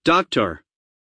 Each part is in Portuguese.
Dr.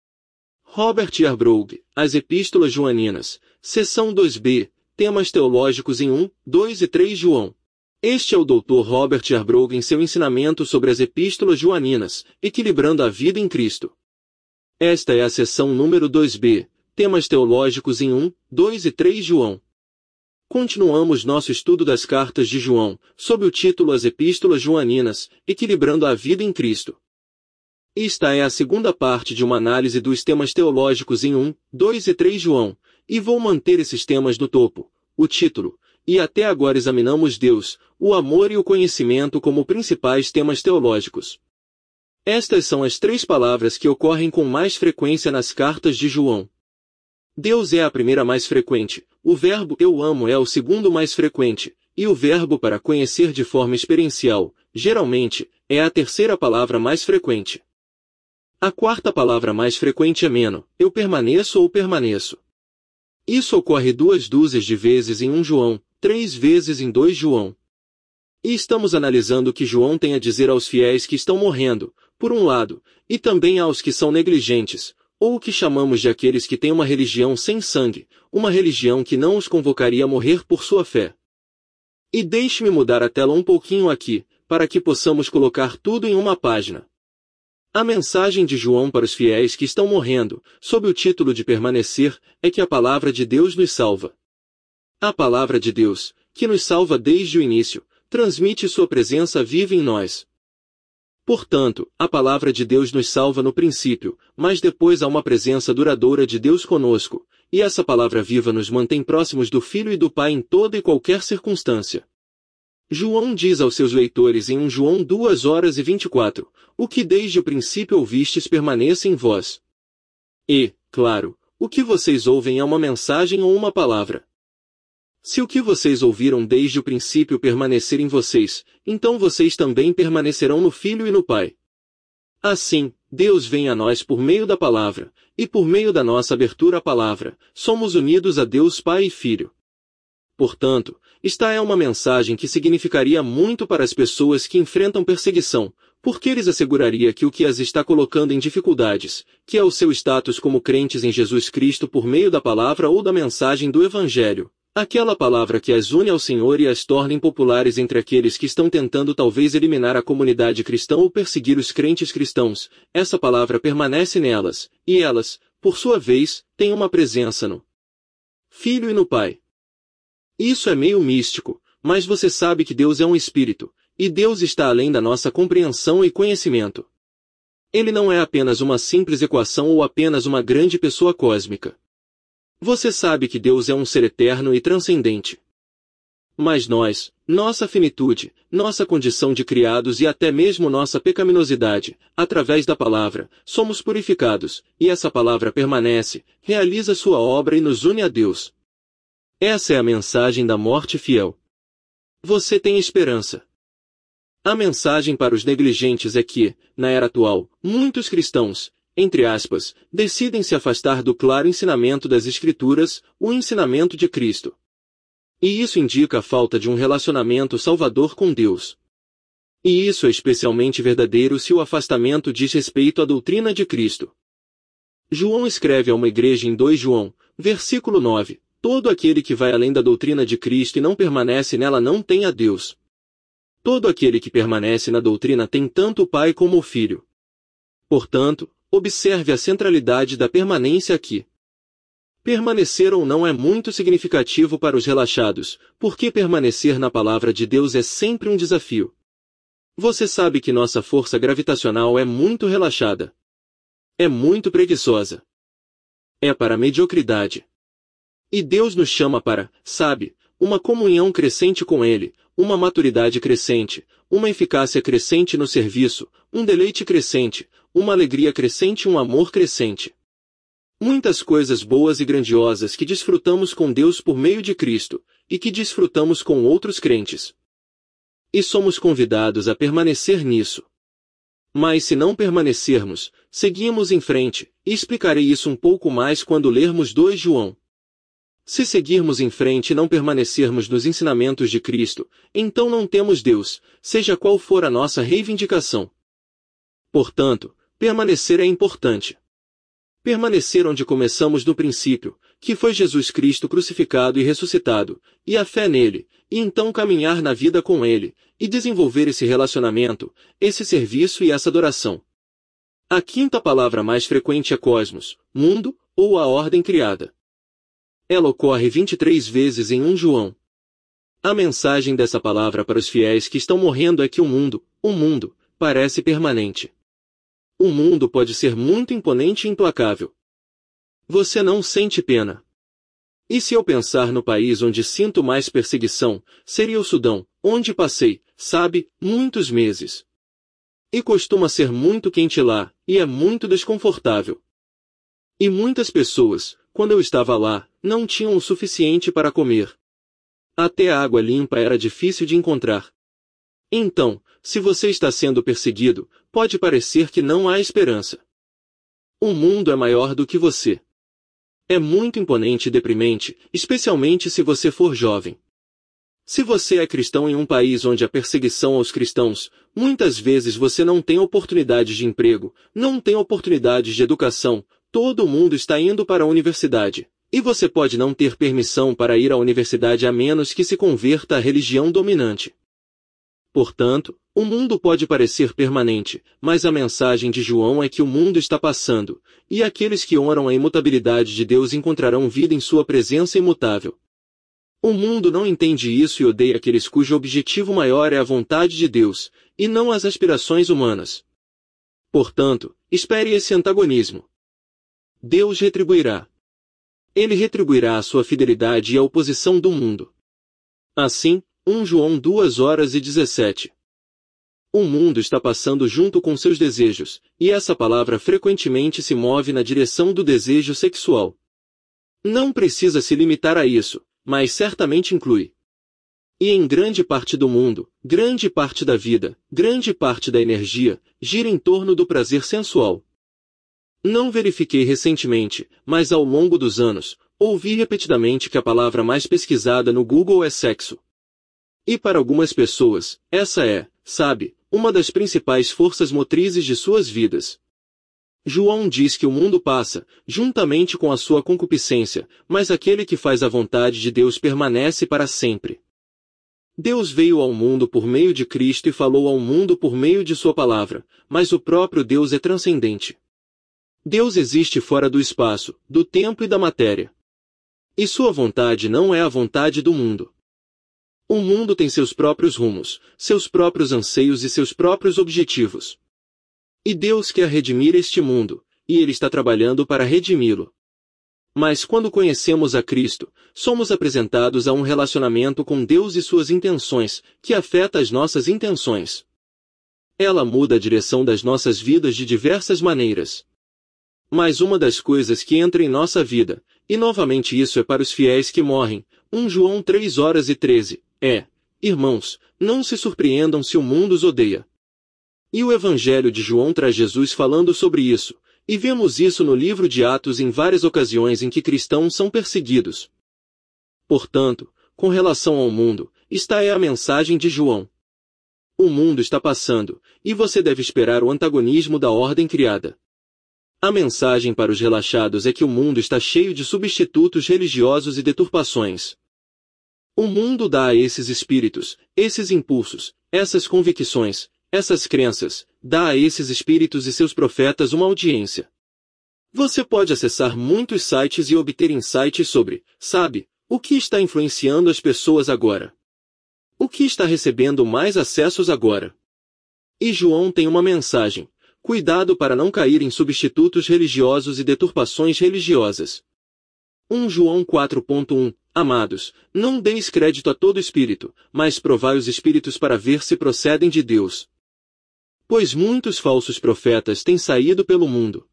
Robert Yarbrough, As Epístolas Joaninas, Seção 2b, Temas Teológicos em 1, 2 e 3 João. Este é o Dr. Robert Yarbrough em seu ensinamento sobre as Epístolas Joaninas, Equilibrando a Vida em Cristo. Esta é a seção número 2b, Temas Teológicos em 1, 2 e 3 João. Continuamos nosso estudo das cartas de João, sob o título As Epístolas Joaninas, Equilibrando a Vida em Cristo. Esta é a segunda parte de uma análise dos temas teológicos em 1, 2 e 3 João, e vou manter esses temas no topo, o título, e até agora examinamos Deus, o amor e o conhecimento como principais temas teológicos. Estas são as três palavras que ocorrem com mais frequência nas cartas de João. Deus é a primeira mais frequente, o verbo eu amo é o segundo mais frequente, e o verbo para conhecer de forma experiencial, geralmente, é a terceira palavra mais frequente. A quarta palavra mais frequente é meno, eu permaneço ou permaneço. Isso ocorre 2 dúzias de vezes em 1 João, 3 vezes em 2 João. E estamos analisando o que João tem a dizer aos fiéis que estão morrendo, por um lado, e também aos que são negligentes, ou o que chamamos de aqueles que têm uma religião sem sangue, uma religião que não os convocaria a morrer por sua fé. E deixe-me mudar a tela um pouquinho aqui, para que possamos colocar tudo em uma página. A mensagem de João para os fiéis que estão morrendo, sob o título de permanecer, é que a palavra de Deus nos salva. A palavra de Deus, que nos salva desde o início, transmite sua presença viva em nós. Portanto, a palavra de Deus nos salva no princípio, mas depois há uma presença duradoura de Deus conosco, e essa palavra viva nos mantém próximos do Filho e do Pai em toda e qualquer circunstância. João diz aos seus leitores em 1 João 2:24, o que desde o princípio ouvistes permaneça em vós. E, claro, o que vocês ouvem é uma mensagem ou uma palavra. Se o que vocês ouviram desde o princípio permanecer em vocês, então vocês também permanecerão no Filho e no Pai. Assim, Deus vem a nós por meio da palavra, e por meio da nossa abertura à palavra, somos unidos a Deus Pai e Filho. Portanto, esta é uma mensagem que significaria muito para as pessoas que enfrentam perseguição, porque lhes asseguraria que o que as está colocando em dificuldades, que é o seu status como crentes em Jesus Cristo por meio da palavra ou da mensagem do Evangelho, aquela palavra que as une ao Senhor e as torna impopulares entre aqueles que estão tentando talvez eliminar a comunidade cristã ou perseguir os crentes cristãos, essa palavra permanece nelas, e elas, por sua vez, têm uma presença no Filho e no Pai. Isso é meio místico, mas você sabe que Deus é um espírito, e Deus está além da nossa compreensão e conhecimento. Ele não é apenas uma simples equação ou apenas uma grande pessoa cósmica. Você sabe que Deus é um ser eterno e transcendente. Mas nós, nossa finitude, nossa condição de criados e até mesmo nossa pecaminosidade, através da palavra, somos purificados, e essa palavra permanece, realiza sua obra e nos une a Deus. Essa é a mensagem da morte fiel. Você tem esperança. A mensagem para os negligentes é que, na era atual, muitos cristãos, entre aspas, decidem se afastar do claro ensinamento das Escrituras, o ensinamento de Cristo. E isso indica a falta de um relacionamento salvador com Deus. E isso é especialmente verdadeiro se o afastamento diz respeito à doutrina de Cristo. João escreve a uma igreja em 2 João, versículo 9, todo aquele que vai além da doutrina de Cristo e não permanece nela não tem a Deus. Todo aquele que permanece na doutrina tem tanto o Pai como o Filho. Portanto, observe a centralidade da permanência aqui. Permanecer ou não é muito significativo para os relaxados, porque permanecer na palavra de Deus é sempre um desafio. Você sabe que nossa força gravitacional é muito relaxada. É muito preguiçosa. É para a mediocridade. E Deus nos chama para, sabe, uma comunhão crescente com Ele, uma maturidade crescente, uma eficácia crescente no serviço, um deleite crescente, uma alegria crescente e um amor crescente. Muitas coisas boas e grandiosas que desfrutamos com Deus por meio de Cristo, e que desfrutamos com outros crentes. E somos convidados a permanecer nisso. Mas se não permanecermos, seguimos em frente, e explicarei isso um pouco mais quando lermos 2 João. Se seguirmos em frente e não permanecermos nos ensinamentos de Cristo, então não temos Deus, seja qual for a nossa reivindicação. Portanto, permanecer é importante. Permanecer onde começamos no princípio, que foi Jesus Cristo crucificado e ressuscitado, e a fé nele, e então caminhar na vida com ele, e desenvolver esse relacionamento, esse serviço e essa adoração. A quinta palavra mais frequente é cosmos, mundo, ou a ordem criada. Ela ocorre 23 vezes em 1 João. A mensagem dessa palavra para os fiéis que estão morrendo é que o mundo, parece permanente. O mundo pode ser muito imponente e implacável. Você não sente pena. E se eu pensar no país onde sinto mais perseguição, seria o Sudão, onde passei, muitos meses. E costuma ser muito quente lá, e é muito desconfortável. E muitas pessoas, quando eu estava lá, não tinham o suficiente para comer. Até a água limpa era difícil de encontrar. Então, se você está sendo perseguido, pode parecer que não há esperança. O mundo é maior do que você. É muito imponente e deprimente, especialmente se você for jovem. Se você é cristão em um país onde há perseguição aos cristãos, muitas vezes você não tem oportunidades de emprego, não tem oportunidades de educação, todo mundo está indo para a universidade, e você pode não ter permissão para ir à universidade a menos que se converta à religião dominante. Portanto, o mundo pode parecer permanente, mas a mensagem de João é que o mundo está passando, e aqueles que honram a imutabilidade de Deus encontrarão vida em sua presença imutável. O mundo não entende isso e odeia aqueles cujo objetivo maior é a vontade de Deus, e não as aspirações humanas. Portanto, espere esse antagonismo. Deus retribuirá. Ele retribuirá a sua fidelidade e a oposição do mundo. Assim, 1 João 2:17. O mundo está passando junto com seus desejos, e essa palavra frequentemente se move na direção do desejo sexual. Não precisa se limitar a isso, mas certamente inclui. E em grande parte do mundo, grande parte da vida, grande parte da energia, gira em torno do prazer sensual. Não verifiquei recentemente, mas ao longo dos anos, ouvi repetidamente que a palavra mais pesquisada no Google é sexo. E para algumas pessoas, essa é, uma das principais forças motrizes de suas vidas. João diz que o mundo passa, juntamente com a sua concupiscência, mas aquele que faz a vontade de Deus permanece para sempre. Deus veio ao mundo por meio de Cristo e falou ao mundo por meio de sua palavra, mas o próprio Deus é transcendente. Deus existe fora do espaço, do tempo e da matéria. E sua vontade não é a vontade do mundo. O mundo tem seus próprios rumos, seus próprios anseios e seus próprios objetivos. E Deus quer redimir este mundo, e Ele está trabalhando para redimi-lo. Mas quando conhecemos a Cristo, somos apresentados a um relacionamento com Deus e suas intenções, que afeta as nossas intenções. Ela muda a direção das nossas vidas de diversas maneiras. Mas uma das coisas que entra em nossa vida, e novamente isso é para os fiéis que morrem, 1 João 3:13, irmãos, não se surpreendam se o mundo os odeia. E o Evangelho de João traz Jesus falando sobre isso, e vemos isso no livro de Atos em várias ocasiões em que cristãos são perseguidos. Portanto, com relação ao mundo, esta é a mensagem de João. O mundo está passando, e você deve esperar o antagonismo da ordem criada. A mensagem para os relaxados é que o mundo está cheio de substitutos religiosos e deturpações. O mundo dá a esses espíritos, esses impulsos, essas convicções, essas crenças, dá a esses espíritos e seus profetas uma audiência. Você pode acessar muitos sites e obter insights sobre, o que está influenciando as pessoas agora. O que está recebendo mais acessos agora. E João tem uma mensagem: cuidado para não cair em substitutos religiosos e deturpações religiosas. 1 João 4.1 Amados, não deis crédito a todo espírito, mas provai os espíritos para ver se procedem de Deus. Pois muitos falsos profetas têm saído pelo mundo.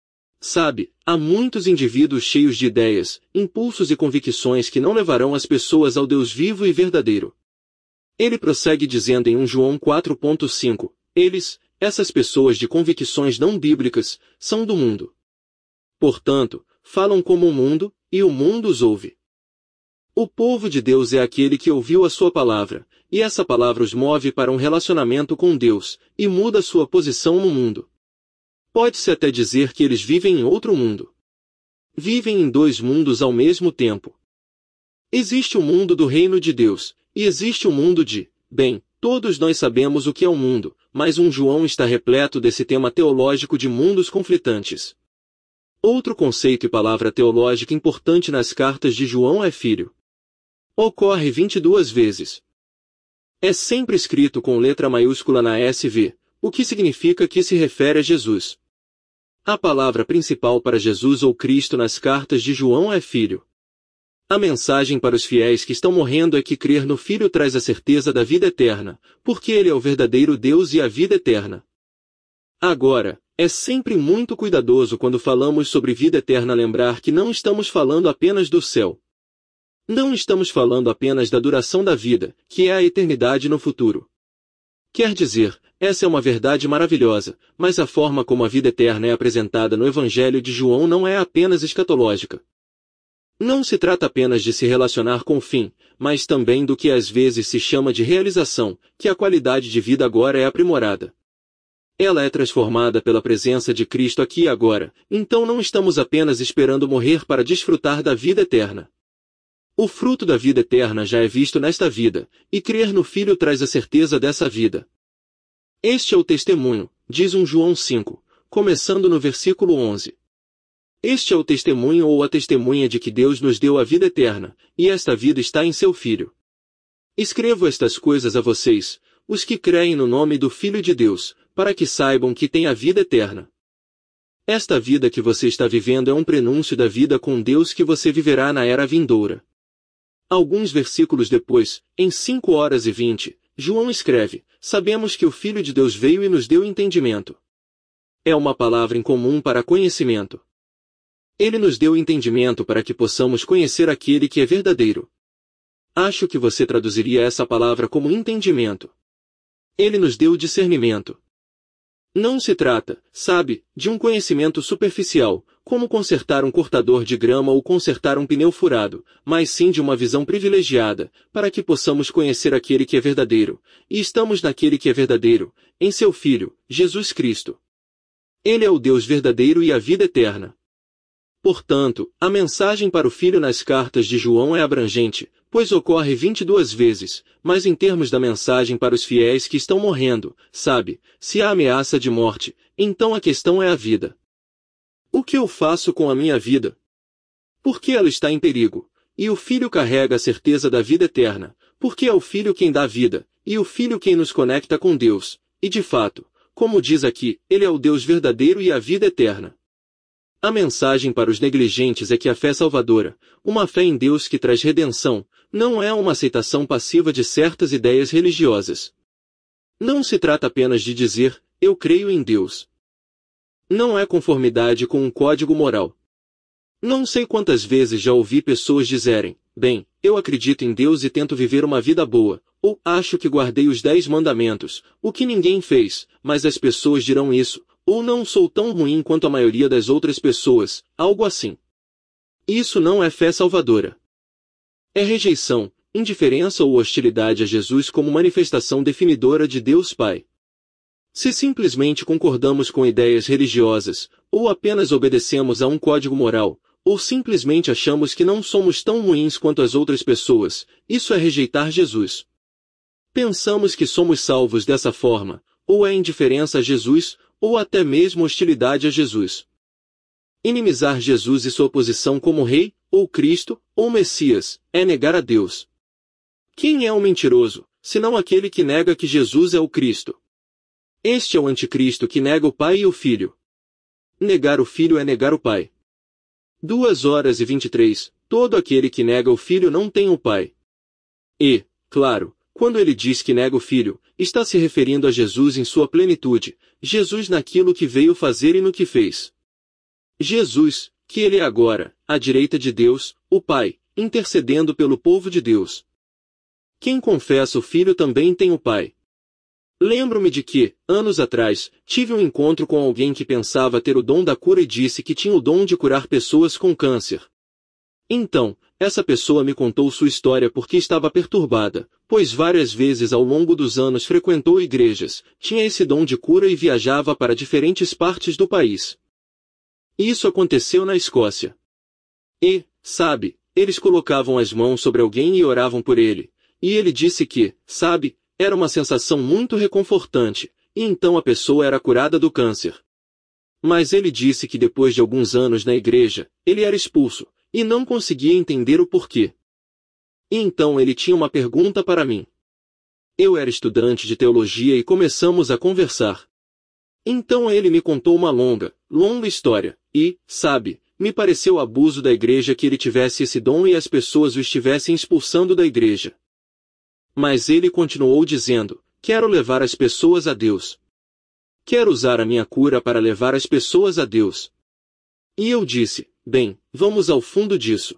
Há muitos indivíduos cheios de ideias, impulsos e convicções que não levarão as pessoas ao Deus vivo e verdadeiro. Ele prossegue dizendo em 1 João 4.5, essas pessoas de convicções não bíblicas, são do mundo. Portanto, falam como o mundo, e o mundo os ouve. O povo de Deus é aquele que ouviu a sua palavra, e essa palavra os move para um relacionamento com Deus, e muda sua posição no mundo. Pode-se até dizer que eles vivem em outro mundo. Vivem em dois mundos ao mesmo tempo. Existe o mundo do reino de Deus, e existe o mundo de, bem, todos nós sabemos o que é o mundo, mas João está repleto desse tema teológico de mundos conflitantes. Outro conceito e palavra teológica importante nas cartas de João é filho. Ocorre 22 vezes. É sempre escrito com letra maiúscula na SV, o que significa que se refere a Jesus. A palavra principal para Jesus ou Cristo nas cartas de João é filho. A mensagem para os fiéis que estão morrendo é que crer no Filho traz a certeza da vida eterna, porque Ele é o verdadeiro Deus e a vida eterna. Agora, é sempre muito cuidadoso quando falamos sobre vida eterna lembrar que não estamos falando apenas do céu. Não estamos falando apenas da duração da vida, que é a eternidade no futuro. Quer dizer, essa é uma verdade maravilhosa, mas a forma como a vida eterna é apresentada no Evangelho de João não é apenas escatológica. Não se trata apenas de se relacionar com o fim, mas também do que às vezes se chama de realização, que a qualidade de vida agora é aprimorada. Ela é transformada pela presença de Cristo aqui e agora, então não estamos apenas esperando morrer para desfrutar da vida eterna. O fruto da vida eterna já é visto nesta vida, e crer no Filho traz a certeza dessa vida. Este é o testemunho, diz João 5, começando no versículo 11. Este é o testemunho ou a testemunha de que Deus nos deu a vida eterna, e esta vida está em seu Filho. Escrevo estas coisas a vocês, os que creem no nome do Filho de Deus, para que saibam que têm a vida eterna. Esta vida que você está vivendo é um prenúncio da vida com Deus que você viverá na era vindoura. Alguns versículos depois, em 5:20, João escreve, sabemos que o Filho de Deus veio e nos deu entendimento. É uma palavra incomum para conhecimento. Ele nos deu entendimento para que possamos conhecer aquele que é verdadeiro. Acho que você traduziria essa palavra como entendimento. Ele nos deu discernimento. Não se trata, sabe, de um conhecimento superficial, como consertar um cortador de grama ou consertar um pneu furado, mas sim de uma visão privilegiada, para que possamos conhecer aquele que é verdadeiro, e estamos naquele que é verdadeiro, em seu Filho, Jesus Cristo. Ele é o Deus verdadeiro e a vida eterna. Portanto, a mensagem para o Filho nas cartas de João é abrangente, pois ocorre 22 vezes, mas em termos da mensagem para os fiéis que estão morrendo, sabe, se há ameaça de morte, então a questão é a vida. O que eu faço com a minha vida? Porque ela está em perigo, e o Filho carrega a certeza da vida eterna, porque é o Filho quem dá vida, e o Filho quem nos conecta com Deus, e de fato, como diz aqui, Ele é o Deus verdadeiro e a vida eterna. A mensagem para os negligentes é que a fé salvadora, uma fé em Deus que traz redenção, não é uma aceitação passiva de certas ideias religiosas. Não se trata apenas de dizer, eu creio em Deus. Não é conformidade com um código moral. Não sei quantas vezes já ouvi pessoas dizerem, bem, eu acredito em Deus e tento viver uma vida boa, ou acho que guardei os 10 mandamentos, o que ninguém fez, mas as pessoas dirão isso, ou não sou tão ruim quanto a maioria das outras pessoas, algo assim. Isso não é fé salvadora. É rejeição, indiferença ou hostilidade a Jesus como manifestação definidora de Deus Pai. Se simplesmente concordamos com ideias religiosas, ou apenas obedecemos a um código moral, ou simplesmente achamos que não somos tão ruins quanto as outras pessoas, isso é rejeitar Jesus. Pensamos que somos salvos dessa forma, ou é indiferença a Jesus, ou até mesmo hostilidade a Jesus. Inimizar Jesus e sua posição como Rei, ou Cristo, ou Messias, é negar a Deus. Quem é o mentiroso, senão aquele que nega que Jesus é o Cristo? Este é o anticristo que nega o Pai e o Filho. Negar o Filho é negar o Pai. 2:23, todo aquele que nega o Filho não tem o Pai. E, claro, quando ele diz que nega o Filho, está se referindo a Jesus em sua plenitude, Jesus naquilo que veio fazer e no que fez. Jesus, que ele é agora, à direita de Deus, o Pai, intercedendo pelo povo de Deus. Quem confessa o Filho também tem o Pai. Lembro-me de que, anos atrás, tive um encontro com alguém que pensava ter o dom da cura e disse que tinha o dom de curar pessoas com câncer. Então, essa pessoa me contou sua história porque estava perturbada, pois várias vezes ao longo dos anos frequentou igrejas, tinha esse dom de cura e viajava para diferentes partes do país. Isso aconteceu na Escócia. E, sabe, eles colocavam as mãos sobre alguém e oravam por ele, e ele disse que, sabe, era uma sensação muito reconfortante, e então a pessoa era curada do câncer. Mas ele disse que depois de alguns anos na igreja, ele era expulso, e não conseguia entender o porquê. E então ele tinha uma pergunta para mim. Eu era estudante de teologia e começamos a conversar. Então ele me contou uma longa história, e, sabe, me pareceu abuso da igreja que ele tivesse esse dom e as pessoas o estivessem expulsando da igreja. Mas ele continuou dizendo, quero levar as pessoas a Deus. Quero usar a minha cura para levar as pessoas a Deus. E eu disse, bem, vamos ao fundo disso.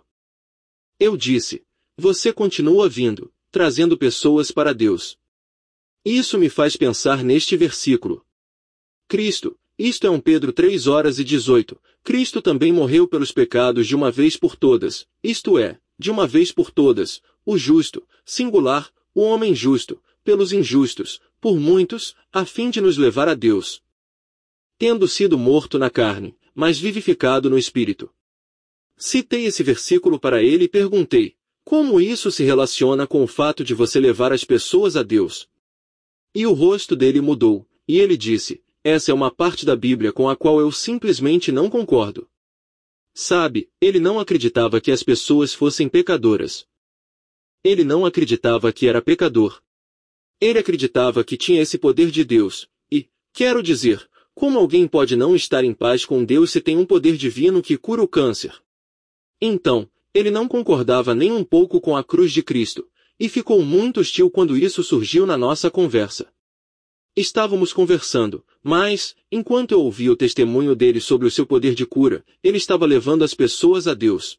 Eu disse, você continua vindo, trazendo pessoas para Deus. Isso me faz pensar neste versículo. Cristo, isto é 1 Pedro 3:18, Cristo também morreu pelos pecados de uma vez por todas, isto é, de uma vez por todas, o justo, singular, o homem justo, pelos injustos, por muitos, a fim de nos levar a Deus. Tendo sido morto na carne, mas vivificado no espírito. Citei esse versículo para ele e perguntei, como isso se relaciona com o fato de você levar as pessoas a Deus? E o rosto dele mudou, e ele disse, essa é uma parte da Bíblia com a qual eu simplesmente não concordo. Sabe, ele não acreditava que as pessoas fossem pecadoras. Ele não acreditava que era pecador. Ele acreditava que tinha esse poder de Deus, e, quero dizer, como alguém pode não estar em paz com Deus se tem um poder divino que cura o câncer? Então, ele não concordava nem um pouco com a cruz de Cristo, e ficou muito hostil quando isso surgiu na nossa conversa. Estávamos conversando, mas, enquanto eu ouvia o testemunho dele sobre o seu poder de cura, ele estava levando as pessoas a Deus.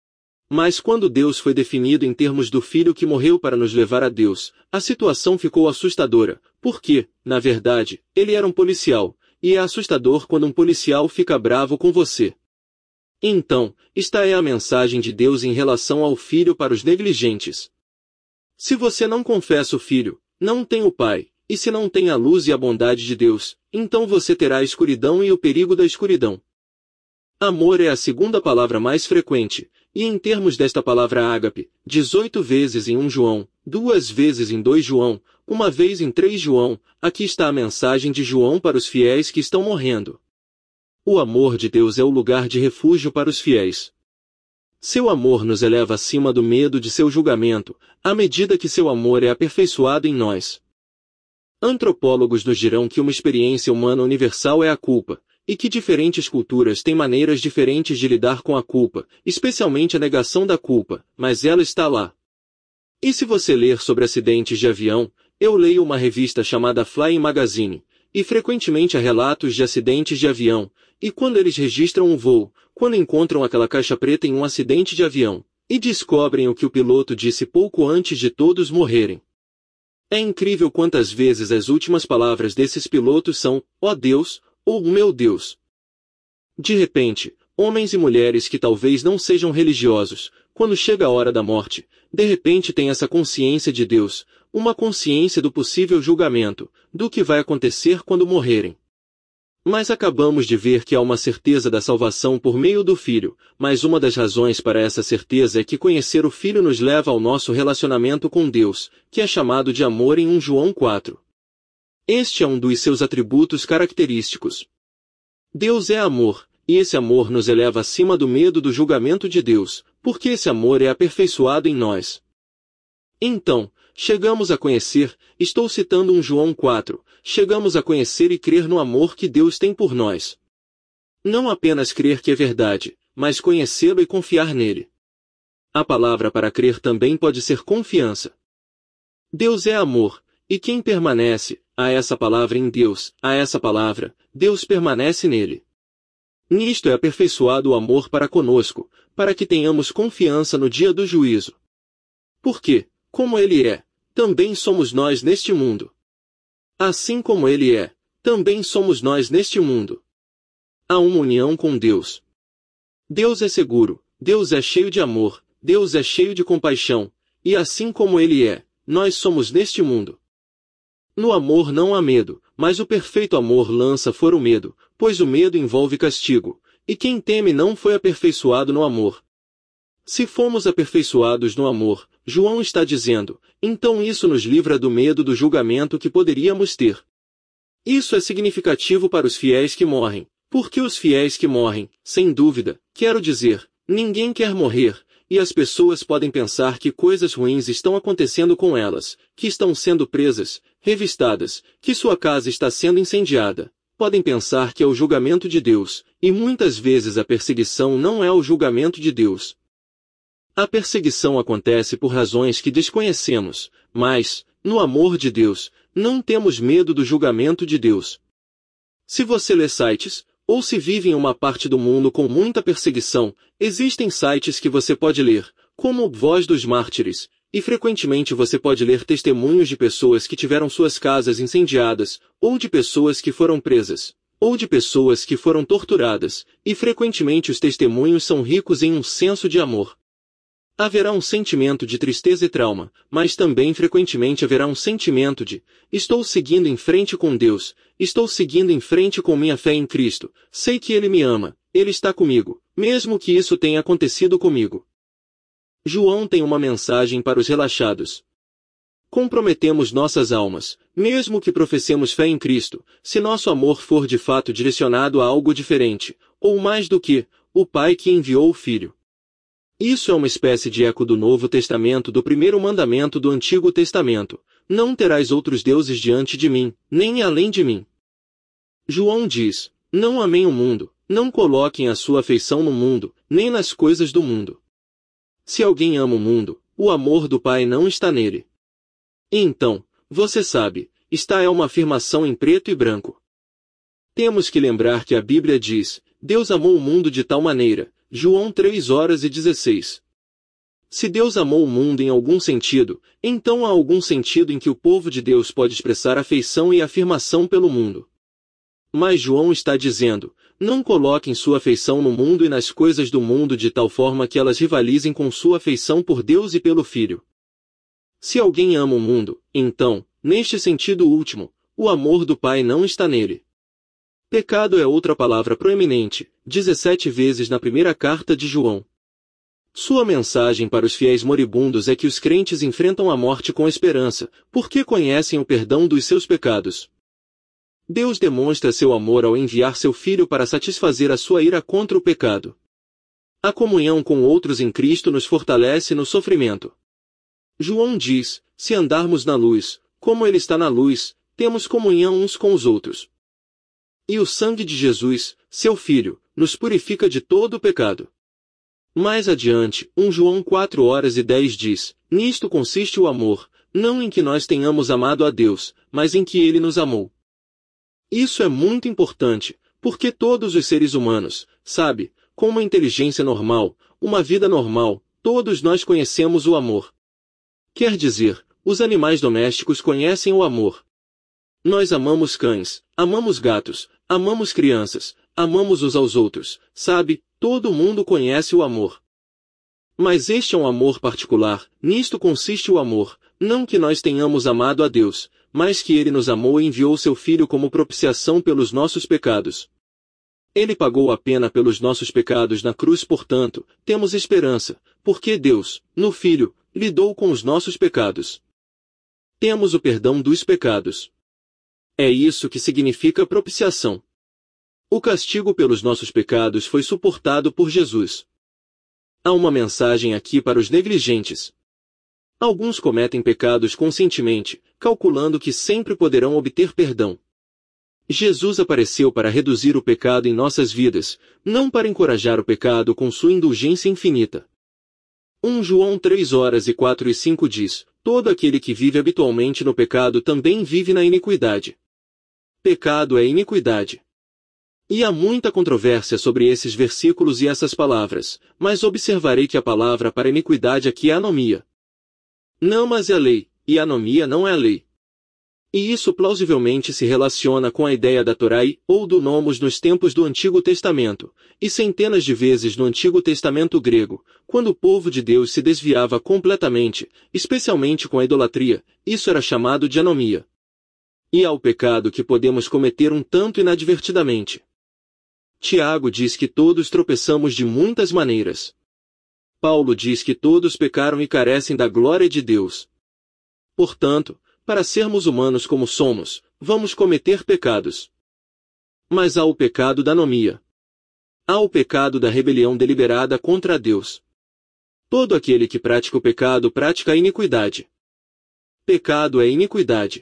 Mas quando Deus foi definido em termos do Filho que morreu para nos levar a Deus, a situação ficou assustadora, porque, na verdade, ele era um policial, e é assustador quando um policial fica bravo com você. Então, esta é a mensagem de Deus em relação ao Filho para os negligentes. Se você não confessa o Filho, não tem o Pai, e se não tem a luz e a bondade de Deus, então você terá a escuridão e o perigo da escuridão. Amor é a segunda palavra mais frequente, e em termos desta palavra ágape, 18 vezes em 1 João, 2 vezes em 2 João, 1 vez em 3 João, aqui está a mensagem de João para os fiéis que estão morrendo. O amor de Deus é o lugar de refúgio para os fiéis. Seu amor nos eleva acima do medo de seu julgamento, à medida que seu amor é aperfeiçoado em nós. Antropólogos nos dirão que uma experiência humana universal é a culpa, e que diferentes culturas têm maneiras diferentes de lidar com a culpa, especialmente a negação da culpa, mas ela está lá. E se você ler sobre acidentes de avião, eu leio uma revista chamada Flying Magazine, e frequentemente há relatos de acidentes de avião, e quando eles registram um voo, quando encontram aquela caixa preta em um acidente de avião, e descobrem o que o piloto disse pouco antes de todos morrerem. É incrível quantas vezes as últimas palavras desses pilotos são, ó Deus, ou meu Deus. De repente, homens e mulheres que talvez não sejam religiosos, quando chega a hora da morte, de repente têm essa consciência de Deus, uma consciência do possível julgamento, do que vai acontecer quando morrerem. Mas acabamos de ver que há uma certeza da salvação por meio do Filho, mas uma das razões para essa certeza é que conhecer o Filho nos leva ao nosso relacionamento com Deus, que é chamado de amor em 1 João 4. Este é um dos seus atributos característicos. Deus é amor, e esse amor nos eleva acima do medo do julgamento de Deus, porque esse amor é aperfeiçoado em nós. Então, chegamos a conhecer, estou citando 1 João 4, chegamos a conhecer e crer no amor que Deus tem por nós. Não apenas crer que é verdade, mas conhecê-lo e confiar nele. A palavra para crer também pode ser confiança. Deus é amor, e quem permanece, a essa palavra em Deus, a essa palavra, Deus permanece nele. Nisto é aperfeiçoado o amor para conosco, para que tenhamos confiança no dia do juízo. Porque, como ele é, também somos nós neste mundo. Assim como ele é, também somos nós neste mundo. Há uma união com Deus. Deus é seguro, Deus é cheio de amor, Deus é cheio de compaixão, e assim como Ele é, nós somos neste mundo. No amor não há medo, mas o perfeito amor lança fora o medo, pois o medo envolve castigo, e quem teme não foi aperfeiçoado no amor. Se fomos aperfeiçoados no amor, João está dizendo, então isso nos livra do medo do julgamento que poderíamos ter. Isso é significativo para os fiéis que morrem, porque os fiéis que morrem, sem dúvida, quero dizer, ninguém quer morrer, e as pessoas podem pensar que coisas ruins estão acontecendo com elas, que estão sendo presas, revistadas, que sua casa está sendo incendiada. Podem pensar que é o julgamento de Deus, e muitas vezes a perseguição não é o julgamento de Deus. A perseguição acontece por razões que desconhecemos, mas, no amor de Deus, não temos medo do julgamento de Deus. Se você lê sites, ou se vive em uma parte do mundo com muita perseguição, existem sites que você pode ler, como o Voz dos Mártires, e frequentemente você pode ler testemunhos de pessoas que tiveram suas casas incendiadas, ou de pessoas que foram presas, ou de pessoas que foram torturadas, e frequentemente os testemunhos são ricos em um senso de amor. Haverá um sentimento de tristeza e trauma, mas também frequentemente haverá um sentimento de, estou seguindo em frente com Deus, estou seguindo em frente com minha fé em Cristo, sei que Ele me ama, Ele está comigo, mesmo que isso tenha acontecido comigo. João tem uma mensagem para os relaxados. Comprometemos nossas almas, mesmo que professemos fé em Cristo, se nosso amor for de fato direcionado a algo diferente, ou mais do que, o Pai que enviou o Filho. Isso é uma espécie de eco do Novo Testamento do primeiro mandamento do Antigo Testamento. Não terás outros deuses diante de mim, nem além de mim. João diz, não amem o mundo, não coloquem a sua afeição no mundo, nem nas coisas do mundo. Se alguém ama o mundo, o amor do Pai não está nele. E então, você sabe, esta é uma afirmação em preto e branco. Temos que lembrar que a Bíblia diz, Deus amou o mundo de tal maneira, João 3:16. Se Deus amou o mundo em algum sentido, então há algum sentido em que o povo de Deus pode expressar afeição e afirmação pelo mundo. Mas João está dizendo, não coloquem sua afeição no mundo e nas coisas do mundo de tal forma que elas rivalizem com sua afeição por Deus e pelo Filho. Se alguém ama o mundo, então, neste sentido último, o amor do Pai não está nele. Pecado é outra palavra proeminente, 17 vezes na primeira carta de João. Sua mensagem para os fiéis moribundos é que os crentes enfrentam a morte com esperança, porque conhecem o perdão dos seus pecados. Deus demonstra seu amor ao enviar seu Filho para satisfazer a sua ira contra o pecado. A comunhão com outros em Cristo nos fortalece no sofrimento. João diz, se andarmos na luz, como Ele está na luz, temos comunhão uns com os outros. E o sangue de Jesus, seu Filho, nos purifica de todo o pecado. Mais adiante, 1 João 4:10 diz, nisto consiste o amor, não em que nós tenhamos amado a Deus, mas em que Ele nos amou. Isso é muito importante, porque todos os seres humanos, sabe, com uma inteligência normal, uma vida normal, todos nós conhecemos o amor. Quer dizer, os animais domésticos conhecem o amor. Nós amamos cães, amamos gatos, amamos crianças, amamos uns aos outros, sabe, todo mundo conhece o amor. Mas este é um amor particular, nisto consiste o amor, não que nós tenhamos amado a Deus, mas que Ele nos amou e enviou seu Filho como propiciação pelos nossos pecados. Ele pagou a pena pelos nossos pecados na cruz, portanto, temos esperança, porque Deus, no Filho, lidou com os nossos pecados. Temos o perdão dos pecados. É isso que significa propiciação. O castigo pelos nossos pecados foi suportado por Jesus. Há uma mensagem aqui para os negligentes. Alguns cometem pecados conscientemente, calculando que sempre poderão obter perdão. Jesus apareceu para reduzir o pecado em nossas vidas, não para encorajar o pecado com sua indulgência infinita. 1 João 3:4 e 5 diz, todo aquele que vive habitualmente no pecado também vive na iniquidade. Pecado é iniquidade. E há muita controvérsia sobre esses versículos e essas palavras, mas observarei que a palavra para iniquidade aqui é anomia. Não, mas é a lei, e a anomia não é a lei. E isso plausivelmente se relaciona com a ideia da Torá ou do Nomos nos tempos do Antigo Testamento, e centenas de vezes no Antigo Testamento grego, quando o povo de Deus se desviava completamente, especialmente com a idolatria, isso era chamado de anomia. E há o pecado que podemos cometer um tanto inadvertidamente. Tiago diz que todos tropeçamos de muitas maneiras. Paulo diz que todos pecaram e carecem da glória de Deus. Portanto, para sermos humanos como somos, vamos cometer pecados. Mas há o pecado da anomia. Há o pecado da rebelião deliberada contra Deus. Todo aquele que pratica o pecado pratica a iniquidade. Pecado é iniquidade.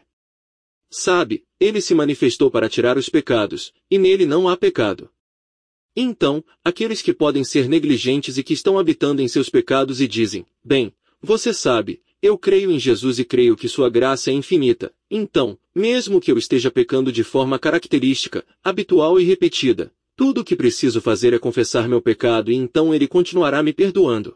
Sabe, ele se manifestou para tirar os pecados, e nele não há pecado. Então, aqueles que podem ser negligentes e que estão habitando em seus pecados e dizem, bem, você sabe, eu creio em Jesus e creio que sua graça é infinita. Então, mesmo que eu esteja pecando de forma característica, habitual e repetida, tudo o que preciso fazer é confessar meu pecado e então ele continuará me perdoando.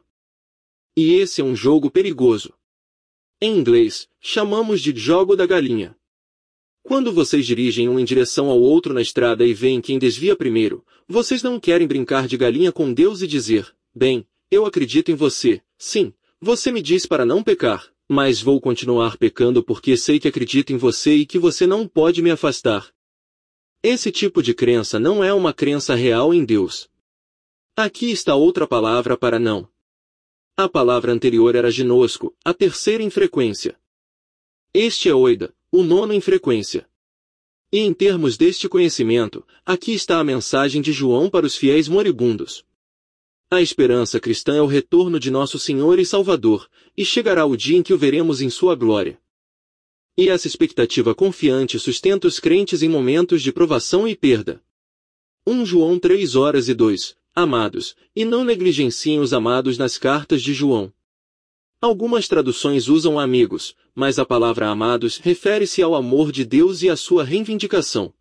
E esse é um jogo perigoso. Em inglês, chamamos de jogo da galinha. Quando vocês dirigem um em direção ao outro na estrada e veem quem desvia primeiro, vocês não querem brincar de galinha com Deus e dizer, bem, eu acredito em você, sim, você me diz para não pecar, mas vou continuar pecando porque sei que acredito em você e que você não pode me afastar. Esse tipo de crença não é uma crença real em Deus. Aqui está outra palavra para não. A palavra anterior era ginosco, a terceira em frequência. Este é oida, o nono em frequência. E em termos deste conhecimento, aqui está a mensagem de João para os fiéis moribundos. A esperança cristã é o retorno de nosso Senhor e Salvador, e chegará o dia em que o veremos em sua glória. E essa expectativa confiante sustenta os crentes em momentos de provação e perda. 1 João 3:2, amados, e não negligenciem os amados nas cartas de João. Algumas traduções usam amigos, mas a palavra amados refere-se ao amor de Deus e à sua reivindicação.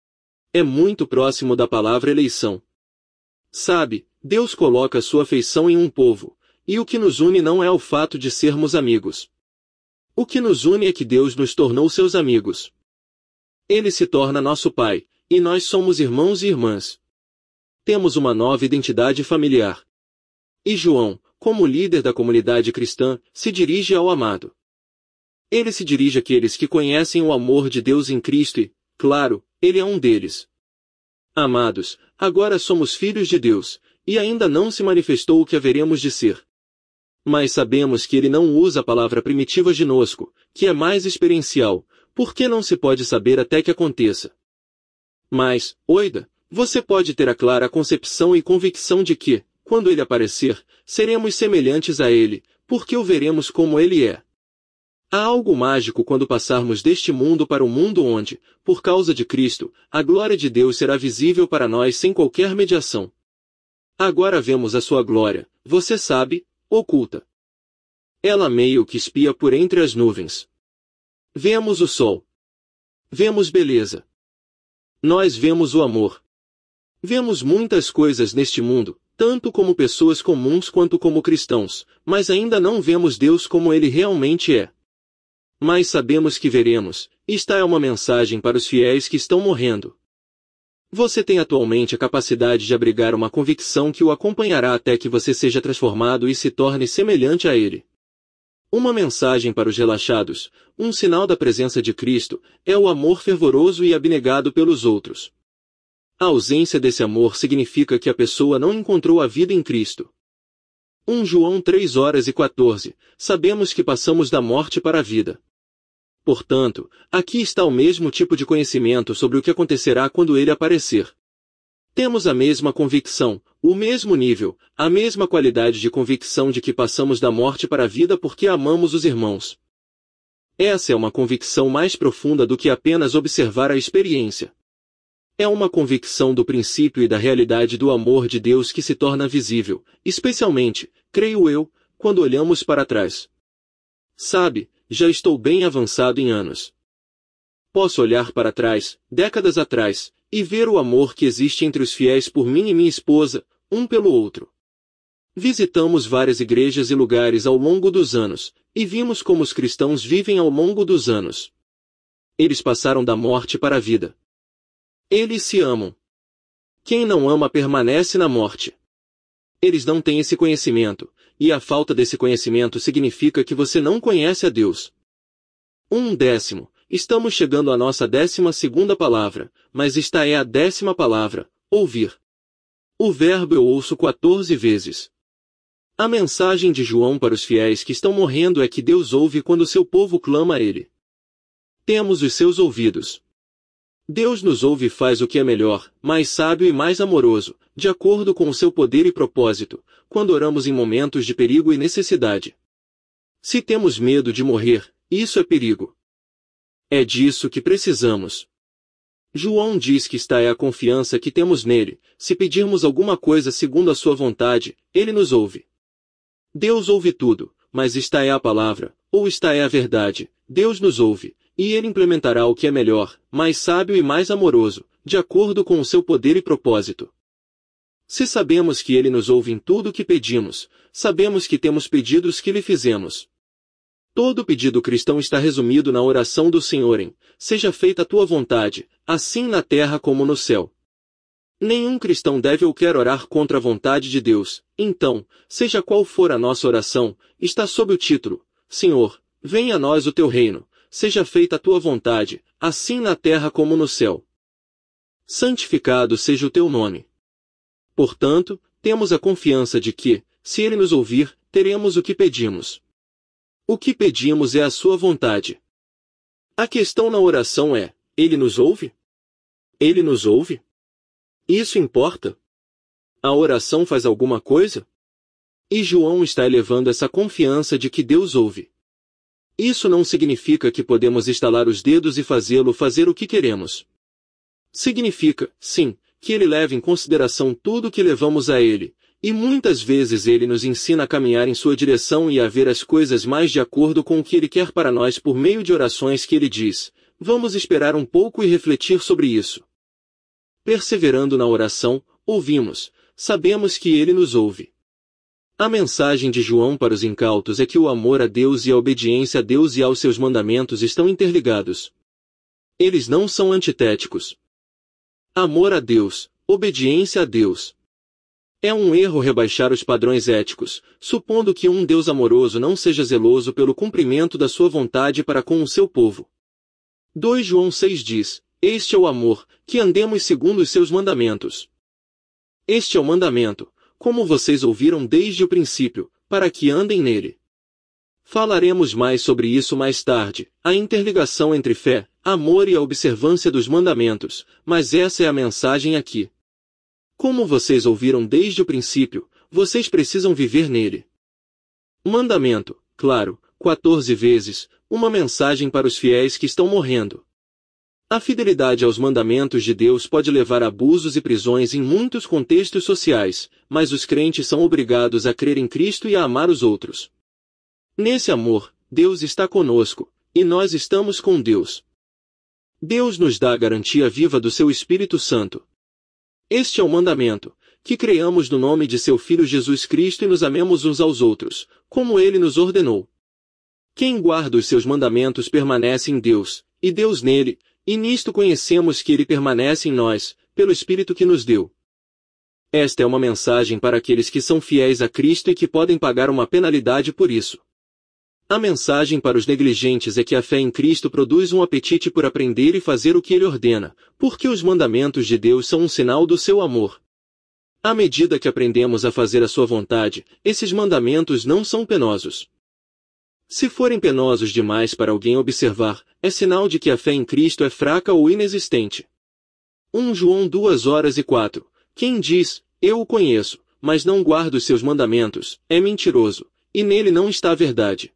É muito próximo da palavra eleição. Sabe, Deus coloca sua afeição em um povo, e o que nos une não é o fato de sermos amigos. O que nos une é que Deus nos tornou seus amigos. Ele se torna nosso Pai, e nós somos irmãos e irmãs. Temos uma nova identidade familiar. E João, como líder da comunidade cristã, se dirige ao amado. Ele se dirige àqueles que conhecem o amor de Deus em Cristo e, claro, ele é um deles. Amados, agora somos filhos de Deus, e ainda não se manifestou o que haveremos de ser. Mas sabemos que ele não usa a palavra primitiva ginosco, que é mais experiencial, porque não se pode saber até que aconteça. Mas, oida, você pode ter a clara concepção e convicção de que, quando ele aparecer, seremos semelhantes a ele, porque o veremos como ele é. Há algo mágico quando passarmos deste mundo para o mundo onde, por causa de Cristo, a glória de Deus será visível para nós sem qualquer mediação. Agora vemos a sua glória, você sabe, oculta. Ela meio que espia por entre as nuvens. Vemos o sol. Vemos beleza. Nós vemos o amor. Vemos muitas coisas neste mundo, tanto como pessoas comuns quanto como cristãos, mas ainda não vemos Deus como ele realmente é. Mas sabemos que veremos, e esta é uma mensagem para os fiéis que estão morrendo. Você tem atualmente a capacidade de abrigar uma convicção que o acompanhará até que você seja transformado e se torne semelhante a ele. Uma mensagem para os relaxados, um sinal da presença de Cristo, é o amor fervoroso e abnegado pelos outros. A ausência desse amor significa que a pessoa não encontrou a vida em Cristo. 1 João 3:14, sabemos que passamos da morte para a vida. Portanto, aqui está o mesmo tipo de conhecimento sobre o que acontecerá quando ele aparecer. Temos a mesma convicção, o mesmo nível, a mesma qualidade de convicção de que passamos da morte para a vida porque amamos os irmãos. Essa é uma convicção mais profunda do que apenas observar a experiência. É uma convicção do princípio e da realidade do amor de Deus que se torna visível, especialmente, creio eu, quando olhamos para trás. Sabe, já estou bem avançado em anos. Posso olhar para trás, décadas atrás, e ver o amor que existe entre os fiéis por mim e minha esposa, um pelo outro. Visitamos várias igrejas e lugares ao longo dos anos, e vimos como os cristãos vivem ao longo dos anos. Eles passaram da morte para a vida. Eles se amam. Quem não ama permanece na morte. Eles não têm esse conhecimento, e a falta desse conhecimento significa que você não conhece a Deus. 10. Estamos chegando à nossa 12ª palavra, mas esta é a 10ª palavra, ouvir. O verbo eu ouço 14 vezes. A mensagem de João para os fiéis que estão morrendo é que Deus ouve quando seu povo clama a Ele. Temos os seus ouvidos. Deus nos ouve e faz o que é melhor, mais sábio e mais amoroso, de acordo com o seu poder e propósito, quando oramos em momentos de perigo e necessidade. Se temos medo de morrer, isso é perigo. É disso que precisamos. João diz que esta é a confiança que temos nele: se pedirmos alguma coisa segundo a sua vontade, ele nos ouve. Deus ouve tudo, mas esta é a palavra, ou esta é a verdade: Deus nos ouve, e ele implementará o que é melhor, mais sábio e mais amoroso, de acordo com o seu poder e propósito. Se sabemos que ele nos ouve em tudo o que pedimos, sabemos que temos pedidos que lhe fizemos. Todo pedido cristão está resumido na oração do Senhor em: seja feita a tua vontade, assim na terra como no céu. Nenhum cristão deve ou quer orar contra a vontade de Deus, então, seja qual for a nossa oração, está sob o título: Senhor, venha a nós o teu reino, seja feita a tua vontade, assim na terra como no céu. Santificado seja o teu nome. Portanto, temos a confiança de que, se ele nos ouvir, teremos o que pedimos. O que pedimos é a sua vontade. A questão na oração é: ele nos ouve? Ele nos ouve? Isso importa? A oração faz alguma coisa? E João está elevando essa confiança de que Deus ouve. Isso não significa que podemos estalar os dedos e fazê-lo fazer o que queremos. Significa, sim, que ele leva em consideração tudo o que levamos a ele, e muitas vezes ele nos ensina a caminhar em sua direção e a ver as coisas mais de acordo com o que ele quer para nós por meio de orações que ele diz: vamos esperar um pouco e refletir sobre isso. Perseverando na oração, ouvimos, sabemos que ele nos ouve. A mensagem de João para os incautos é que o amor a Deus e a obediência a Deus e aos seus mandamentos estão interligados. Eles não são antitéticos. Amor a Deus, obediência a Deus. É um erro rebaixar os padrões éticos, supondo que um Deus amoroso não seja zeloso pelo cumprimento da sua vontade para com o seu povo. 2 João 6 diz: este é o amor, que andemos segundo os seus mandamentos. Este é o mandamento, como vocês ouviram desde o princípio, para que andem nele. Falaremos mais sobre isso mais tarde, a interligação entre fé, amor e a observância dos mandamentos, mas essa é a mensagem aqui. Como vocês ouviram desde o princípio, vocês precisam viver nele. Mandamento, claro, 14 vezes, uma mensagem para os fiéis que estão morrendo. A fidelidade aos mandamentos de Deus pode levar a abusos e prisões em muitos contextos sociais, mas os crentes são obrigados a crer em Cristo e a amar os outros. Nesse amor, Deus está conosco, e nós estamos com Deus. Deus nos dá a garantia viva do seu Espírito Santo. Este é o mandamento, que creiamos no nome de seu Filho Jesus Cristo e nos amemos uns aos outros, como ele nos ordenou. Quem guarda os seus mandamentos permanece em Deus, e Deus nele, e nisto conhecemos que ele permanece em nós, pelo Espírito que nos deu. Esta é uma mensagem para aqueles que são fiéis a Cristo e que podem pagar uma penalidade por isso. A mensagem para os negligentes é que a fé em Cristo produz um apetite por aprender e fazer o que ele ordena, porque os mandamentos de Deus são um sinal do seu amor. À medida que aprendemos a fazer a sua vontade, esses mandamentos não são penosos. Se forem penosos demais para alguém observar, é sinal de que a fé em Cristo é fraca ou inexistente. 1 João 2:4. Quem diz, eu o conheço, mas não guarda os seus mandamentos, é mentiroso, e nele não está a verdade.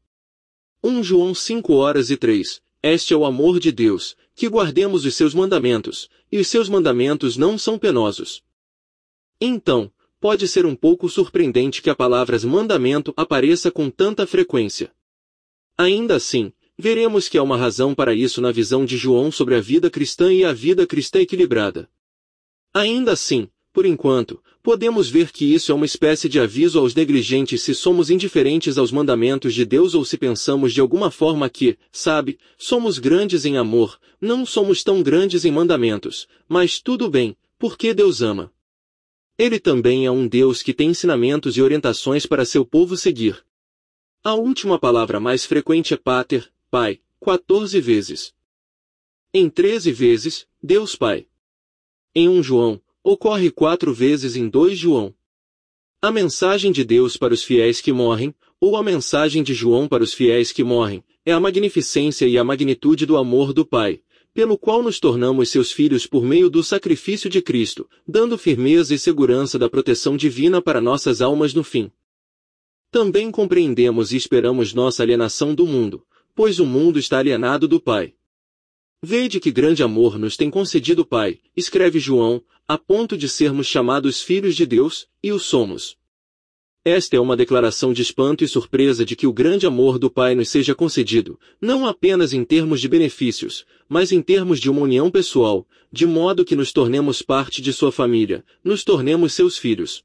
1 João 5:3. Este é o amor de Deus, que guardemos os seus mandamentos, e os seus mandamentos não são penosos. Então, pode ser um pouco surpreendente que a palavra mandamento apareça com tanta frequência. Ainda assim, veremos que há uma razão para isso na visão de João sobre a vida cristã e a vida cristã equilibrada. Ainda assim, por enquanto, podemos ver que isso é uma espécie de aviso aos negligentes se somos indiferentes aos mandamentos de Deus ou se pensamos de alguma forma que, sabe, somos grandes em amor, não somos tão grandes em mandamentos, mas tudo bem, porque Deus ama. Ele também é um Deus que tem ensinamentos e orientações para seu povo seguir. A última palavra mais frequente é pater, pai, 14 vezes. Em 13 vezes, Deus Pai. Em 1 João, ocorre 4 vezes em 2 João. A mensagem de Deus para os fiéis que morrem, ou a mensagem de João para os fiéis que morrem, é a magnificência e a magnitude do amor do Pai, pelo qual nos tornamos seus filhos por meio do sacrifício de Cristo, dando firmeza e segurança da proteção divina para nossas almas no fim. Também compreendemos e esperamos nossa alienação do mundo, pois o mundo está alienado do Pai. Vede que grande amor nos tem concedido o Pai, escreve João, a ponto de sermos chamados filhos de Deus, e o somos. Esta é uma declaração de espanto e surpresa de que o grande amor do Pai nos seja concedido, não apenas em termos de benefícios, mas em termos de uma união pessoal, de modo que nos tornemos parte de sua família, nos tornemos seus filhos.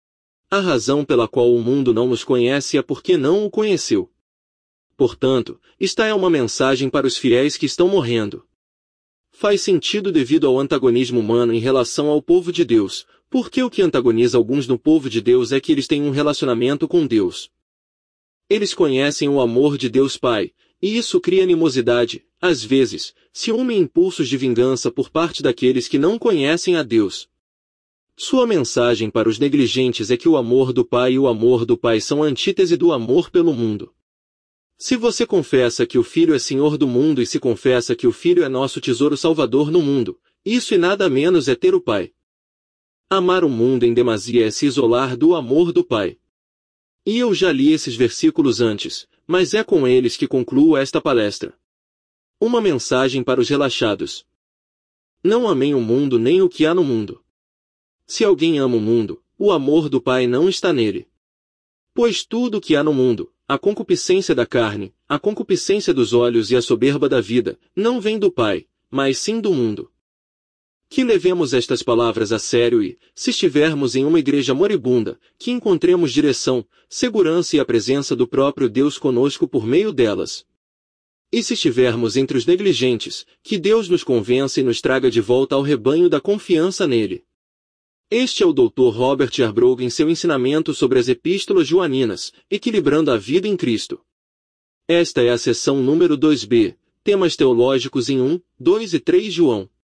A razão pela qual o mundo não nos conhece é porque não o conheceu. Portanto, esta é uma mensagem para os fiéis que estão morrendo. Faz sentido devido ao antagonismo humano em relação ao povo de Deus, porque o que antagoniza alguns no povo de Deus é que eles têm um relacionamento com Deus. Eles conhecem o amor de Deus Pai, e isso cria animosidade, às vezes, ciúme e impulsos de vingança por parte daqueles que não conhecem a Deus. Sua mensagem para os negligentes é que o amor do Pai e o amor do Pai são a antítese do amor pelo mundo. Se você confessa que o Filho é Senhor do mundo e se confessa que o Filho é nosso tesouro salvador no mundo, isso e nada menos é ter o Pai. Amar o mundo em demasia é se isolar do amor do Pai. E eu já li esses versículos antes, mas é com eles que concluo esta palestra. Uma mensagem para os relaxados. Não amem o mundo nem o que há no mundo. Se alguém ama o mundo, o amor do Pai não está nele. Pois tudo o que há no mundo, a concupiscência da carne, a concupiscência dos olhos e a soberba da vida, não vem do Pai, mas sim do mundo. Que levemos estas palavras a sério e, se estivermos em uma igreja moribunda, que encontremos direção, segurança e a presença do próprio Deus conosco por meio delas. E se estivermos entre os negligentes, que Deus nos convença e nos traga de volta ao rebanho da confiança nele. Este é o Dr. Robert Yarbrough em seu ensinamento sobre as epístolas joaninas, equilibrando a vida em Cristo. Esta é a seção número 2b, temas teológicos em 1, 2 e 3 João.